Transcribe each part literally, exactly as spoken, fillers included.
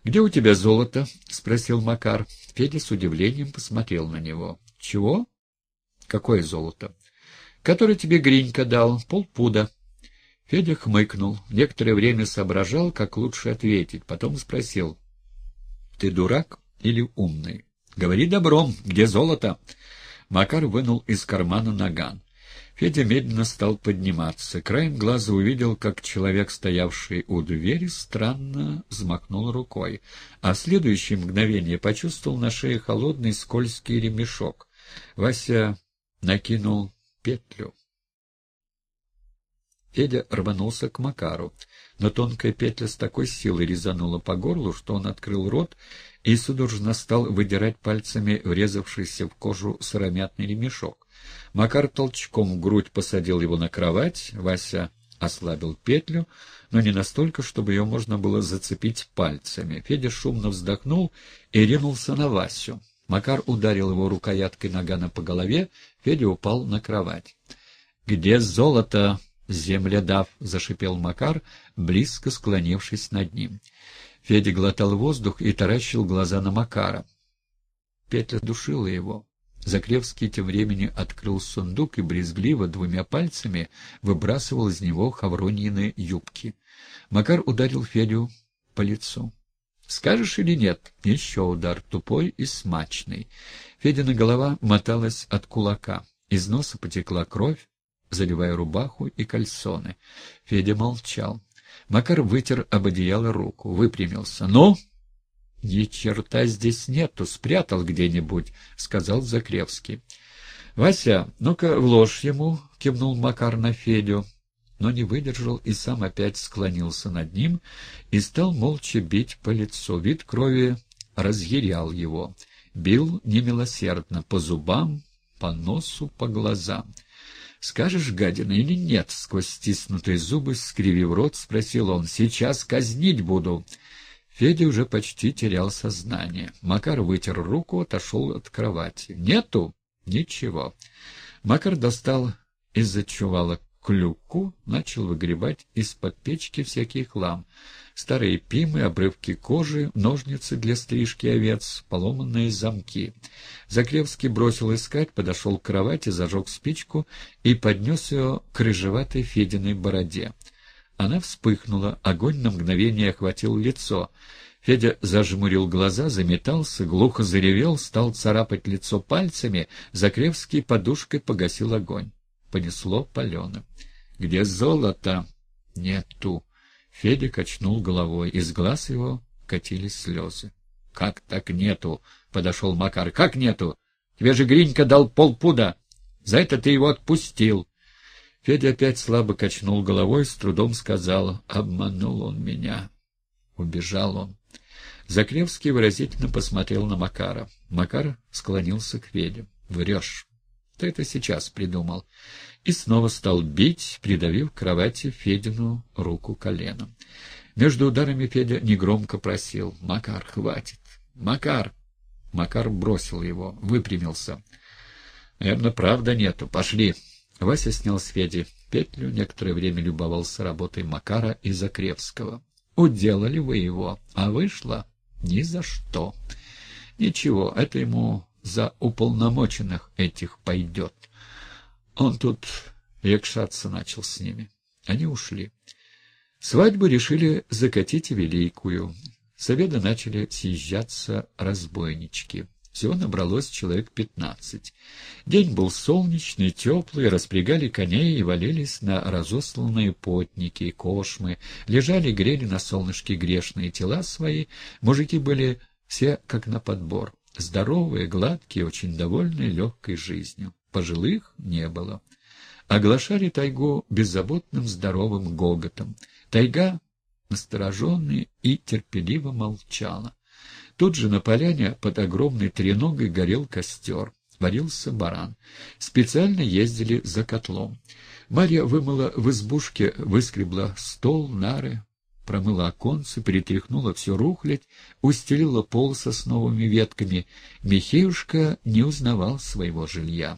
— Где у тебя золото? — спросил Макар. Федя с удивлением посмотрел на него. — Чего? — Какое золото? — Которое тебе Гринька дал, полпуда. Федя хмыкнул, некоторое время соображал, как лучше ответить, потом спросил. — Ты дурак или умный? — Говори добром, где золото? Макар вынул из кармана наган. Федя медленно стал подниматься. Краем глаза увидел, как человек, стоявший у двери, странно взмахнул рукой, а в следующее мгновение почувствовал на шее холодный скользкий ремешок. Вася накинул петлю. Федя рванулся к Макару, но тонкая петля с такой силой резанула по горлу, что он открыл рот и судорожно стал выдирать пальцами врезавшийся в кожу сыромятный ремешок. Макар толчком в грудь посадил его на кровать, Вася ослабил петлю, но не настолько, чтобы ее можно было зацепить пальцами. Федя шумно вздохнул и ринулся на Васю. Макар ударил его рукояткой нагана по голове, Федя упал на кровать. — Где золото, землядав? — зашипел Макар, близко склонившись над ним. Федя глотал воздух и таращил глаза на Макара. Петля душила его. Закревский тем временем открыл сундук и брезгливо двумя пальцами выбрасывал из него хавроньины юбки. Макар ударил Федю по лицу. — Скажешь или нет? Еще удар, тупой и смачный. Федина голова моталась от кулака. Из носа потекла кровь, заливая рубаху и кальсоны. Федя молчал. Макар вытер об одеяло руку, выпрямился. — Ну? — Ни черта здесь нету, спрятал где-нибудь, — сказал Закревский. — Вася, ну-ка вложь ему, — кивнул Макар на Федю, но не выдержал и сам опять склонился над ним и стал молча бить по лицу. Вид крови разъярял его. Бил немилосердно, по зубам, по носу, по глазам. — Скажешь, гадина, или нет? — сквозь стиснутые зубы, скривив рот, спросил он. — Сейчас казнить буду. Федя уже почти терял сознание. Макар вытер руку, отошел от кровати. — Нету? — Ничего. Макар достал из-за чувала клюку, начал выгребать из-под печки всякий хлам. Старые пимы, обрывки кожи, ножницы для стрижки овец, поломанные замки. Закревский бросил искать, подошел к кровати, зажег спичку и поднес ее к рыжеватой Фединой бороде. Она вспыхнула, огонь на мгновение охватил лицо. Федя зажмурил глаза, заметался, глухо заревел, стал царапать лицо пальцами, Закревский подушкой погасил огонь. Понесло паленым. — Где золото? — Нету. Федя качнул головой, из глаз его катились слезы. — Как так нету? — подошел Макар. — Как нету? Тебе же Гринька дал полпуда. За это ты его отпустил. Федя опять слабо качнул головой, с трудом сказал: «Обманул он меня. Убежал он». Закревский выразительно посмотрел на Макара. Макар склонился к Феде. «Врешь. Ты это сейчас придумал». И снова стал бить, придавив к кровати Федину руку коленом. Между ударами Федя негромко просил: «Макар, хватит! Макар!» Макар бросил его, выпрямился. «Наверное, правда нету. Пошли». Вася снял с Феди петлю, некоторое время любовался работой Макара и Закревского. «Уделали вы его, а вышло ни за что». «Ничего, это ему за уполномоченных этих пойдет». Он тут якшаться начал с ними. Они ушли. Свадьбу решили закатить великую. С обеда начали съезжаться разбойнички. Всего набралось человек пятнадцать. День был солнечный, теплый, распрягали коней и валились на разосланные потники, кошмы, лежали, грели на солнышке грешные тела свои. Мужики были все как на подбор. Здоровые, гладкие, очень довольные легкой жизнью. Пожилых не было. Оглашали тайгу беззаботным здоровым гоготом. Тайга, настороженная и терпеливо молчала. Тут же на поляне под огромной треногой горел костер. Варился баран. Специально ездили за котлом. Марья вымыла в избушке, выскребла стол, нары, промыла оконцы, перетряхнула всю рухлядь, устелила пол сосновыми ветками. Михеюшка не узнавал своего жилья.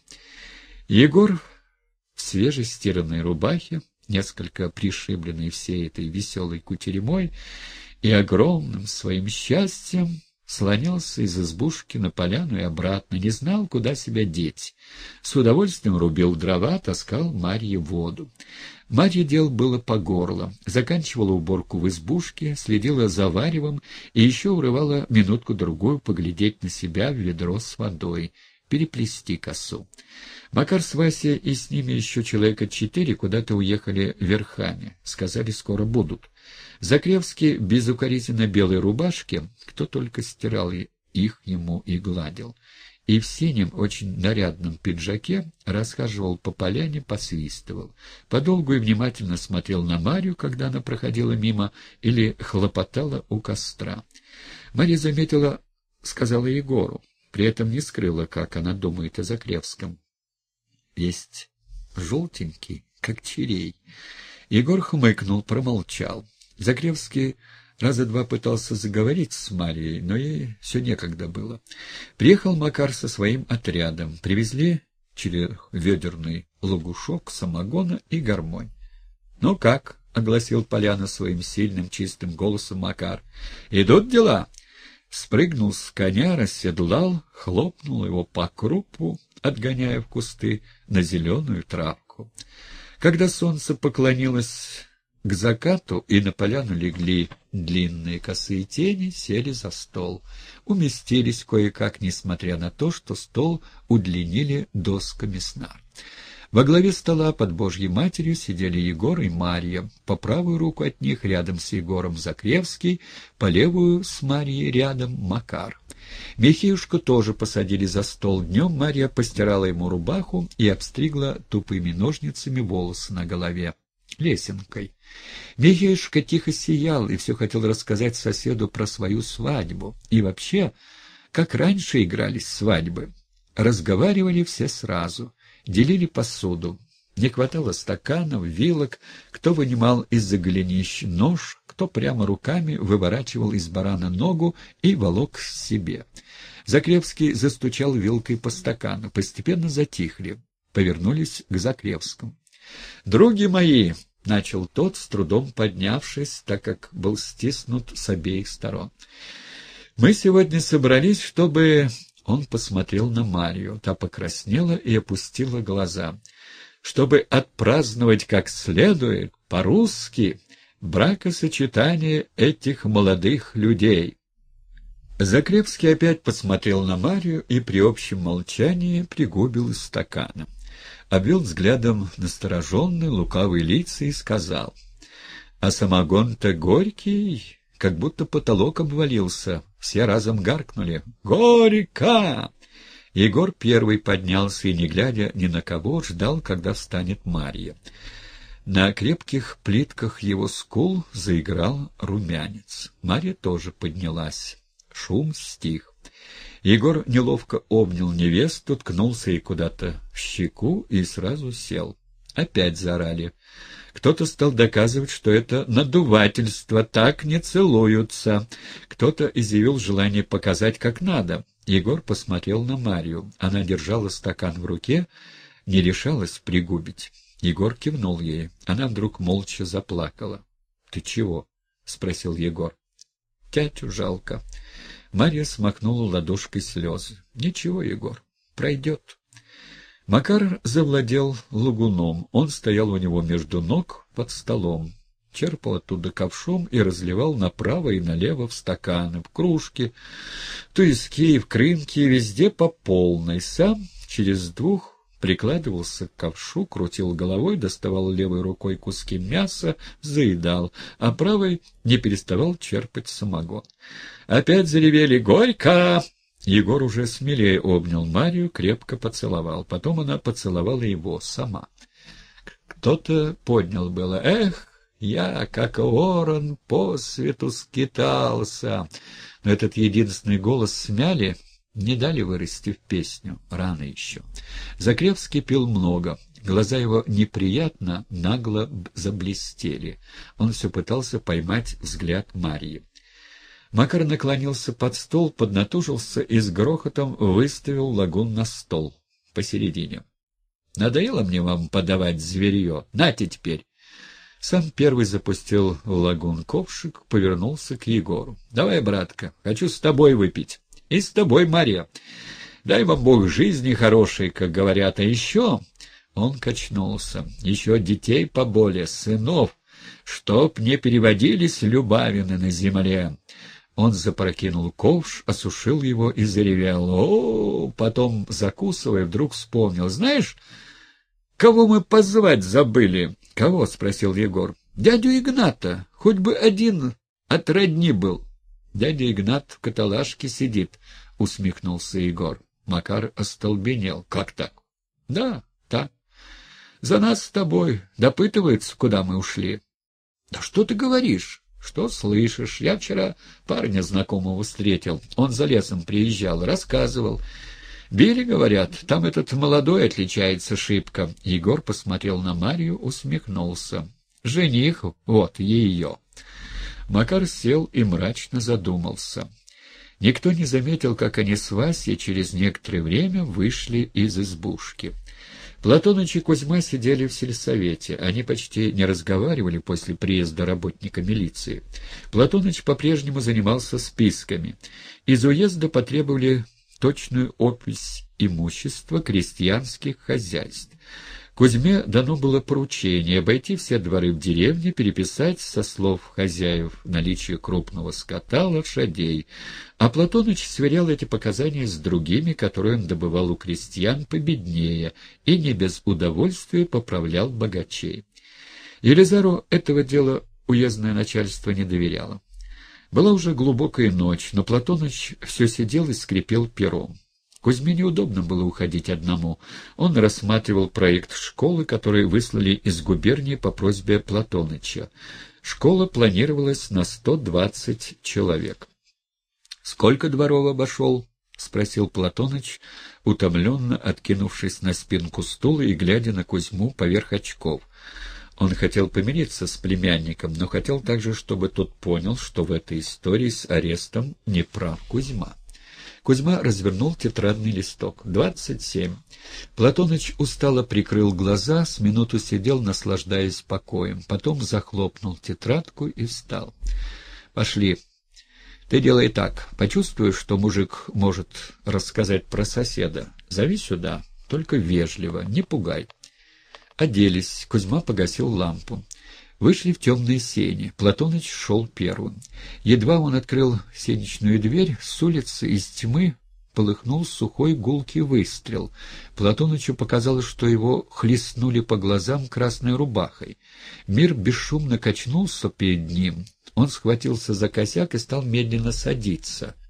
Егор в свежестиранной рубахе, несколько пришибленный всей этой веселой кутерьмой, и огромным своим счастьем слонялся из избушки на поляну и обратно, не знал, куда себя деть. С удовольствием рубил дрова, таскал Марье воду. Марья дел было по горло, заканчивала уборку в избушке, следила за варевом и еще урывала минутку-другую поглядеть на себя в ведро с водой, переплести косу. Макар с Васей и с ними еще человека четыре куда-то уехали верхами, сказали, скоро будут. Закревский в безукоризненно белой рубашке, кто только стирал их ему и гладил, и в синем, очень нарядном пиджаке расхаживал по поляне, посвистывал. Подолгу и внимательно смотрел на Марью, когда она проходила мимо или хлопотала у костра. Марья заметила, сказала Егору, при этом не скрыла, как она думает о Закревском. Есть желтенький, как черей. Егор хмыкнул, промолчал. Закревский раза два пытался заговорить с Марьей, но ей все некогда было. Приехал Макар со своим отрядом. Привезли четырехведерный лягушок, самогона и гармонь. — Ну как? — огласил поляну своим сильным чистым голосом Макар. — Идут дела? Спрыгнул с коня, расседлал, хлопнул его по крупу, отгоняя в кусты на зеленую травку. Когда солнце поклонилось к закату и на поляну легли длинные косые тени, сели за стол. Уместились кое-как, несмотря на то, что стол удлинили досками сна. Во главе стола под Божьей Матерью сидели Егор и Марья. По правую руку от них, рядом с Егором, Закревский, по левую с Марьей рядом Макар. Михеюшку тоже посадили за стол. Днем Марья постирала ему рубаху и обстригла тупыми ножницами волосы на голове, лесенкой. Михеюшка тихо сиял и все хотел рассказать соседу про свою свадьбу. И вообще, как раньше игрались свадьбы. Разговаривали все сразу. Делили посуду. Не хватало стаканов, вилок, кто вынимал из-за голенищ нож, кто прямо руками выворачивал из барана ногу и волок к себе. Закревский застучал вилкой по стакану. Постепенно затихли. Повернулись к Закревскому. «Други мои!» — начал тот, с трудом поднявшись, так как был стиснут с обеих сторон. «Мы сегодня собрались, чтобы...» Он посмотрел на Марью. Та покраснела и опустила глаза. «Чтобы отпраздновать как следует, по-русски, бракосочетание этих молодых людей». Закревский опять посмотрел на Марью и при общем молчании пригубил из стакана. Обвел взглядом настороженные, лукавые лица и сказал: «А самогон-то горький, как будто потолок обвалился». Все разом гаркнули: «Горько!» Егор первый поднялся и, не глядя ни на кого, ждал, когда встанет Марья. На крепких плитках его скул заиграл румянец. Марья тоже поднялась. Шум стих. Егор неловко обнял невесту, ткнулся ей куда-то в щеку и сразу сел. Опять заорали. Кто-то стал доказывать, что это надувательство, так не целуются. Кто-то изъявил желание показать, как надо. Егор посмотрел на Марью. Она держала стакан в руке, не решалась пригубить. Егор кивнул ей. Она вдруг молча заплакала. — Ты чего? — спросил Егор. — Тятю жалко. Марья смахнула ладошкой слезы. — Ничего, Егор, пройдет. Макар завладел лагуном. Он стоял у него между ног под столом, черпал оттуда ковшом и разливал направо и налево в стаканы, в кружки, в туиски, в крынки, везде по полной. Сам через двух прикладывался к ковшу, крутил головой, доставал левой рукой куски мяса, заедал, а правой не переставал черпать самогон. Опять заревели: «Горько!» Егор уже смелее обнял Марию, крепко поцеловал. Потом она поцеловала его сама. Кто-то поднял было: «Эх, я, как ворон, по свету скитался!» Но этот единственный голос смяли, не дали вырасти в песню. Рано еще. Закревский пил много. Глаза его неприятно, нагло заблестели. Он все пытался поймать взгляд Марьи. Макар наклонился под стол, поднатужился и с грохотом выставил лагун на стол посередине. — Надоело мне вам подавать зверье? Нате теперь! Сам первый запустил в лагун ковшик, повернулся к Егору. — Давай, братка, хочу с тобой выпить. — И с тобой, Марья. Дай вам Бог жизни хорошей, как говорят. А еще... Он качнулся. Еще детей поболее, сынов, чтоб не переводились Любавины на земле. Он запрокинул ковш, осушил его и заревел. О, потом, закусывая, вдруг вспомнил. Знаешь, кого мы позвать забыли? Кого? — спросил Егор. Дядю Игната. Хоть бы один от родни был. Дядя Игнат в каталажке сидит, — усмехнулся Егор. Макар остолбенел. Как так? Да, так. За нас с тобой допытывается, куда мы ушли. Да что ты говоришь? Что слышишь? Я вчера парня знакомого встретил. Он за лесом приезжал, рассказывал. Били, говорят, там этот молодой отличается шибко. Егор посмотрел на Марью, усмехнулся. Жених, вот, ее. Макар сел и мрачно задумался. Никто не заметил, как они с Васей через некоторое время вышли из избушки. Платоныч и Кузьма сидели в сельсовете. Они почти не разговаривали после приезда работника милиции. Платоныч по-прежнему занимался списками. Из уезда потребовали точную опись имущества крестьянских хозяйств. Кузьме дано было поручение обойти все дворы в деревне, переписать со слов хозяев наличие крупного скота, лошадей, а Платоныч сверял эти показания с другими, которые он добывал у крестьян победнее, и не без удовольствия поправлял богачей. Елизару этого дела уездное начальство не доверяло. Была уже глубокая ночь, но Платоныч все сидел и скрипел пером. Кузьме неудобно было уходить одному. Он рассматривал проект школы, который выслали из губернии по просьбе Платоныча. Школа планировалась на сто двадцать человек. — Сколько дворов обошел? — спросил Платоныч, утомленно откинувшись на спинку стула и глядя на Кузьму поверх очков. Он хотел помириться с племянником, но хотел также, чтобы тот понял, что в этой истории с арестом не прав Кузьма. Кузьма развернул тетрадный листок. «Двадцать семь». Платоныч устало прикрыл глаза, с минуту сидел, наслаждаясь покоем. Потом захлопнул тетрадку и встал. «Пошли. Ты делай так. Почувствуешь, что мужик может рассказать про соседа. Зови сюда, только вежливо, не пугай». Оделись. Кузьма погасил лампу. Вышли в темные сени. Платоныч шел первым. Едва он открыл сенечную дверь, с улицы из тьмы полыхнул сухой гулкий выстрел. Платонычу показалось, что его хлестнули по глазам красной рубахой. Мир бесшумно качнулся перед ним. Он схватился за косяк и стал медленно садиться.